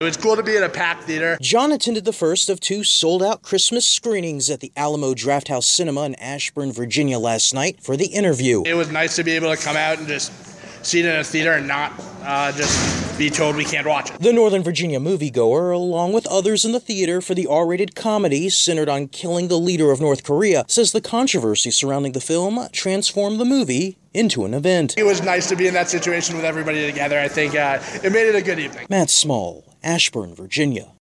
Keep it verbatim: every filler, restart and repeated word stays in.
It was cool to be in a packed theater. John attended the first of two sold-out Christmas screenings at the Alamo Drafthouse Cinema in Ashburn, Virginia last night for The Interview. It was nice to be able to come out and just see it in a theater and not uh, just be told we can't watch it. The Northern Virginia moviegoer, along with others in the theater for the R-rated comedy centered on killing the leader of North Korea, says the controversy surrounding the film transformed the movie into an event. It was nice to be in that situation with everybody together. I think uh, it made it a good evening. Matt Small, Ashburn, Virginia.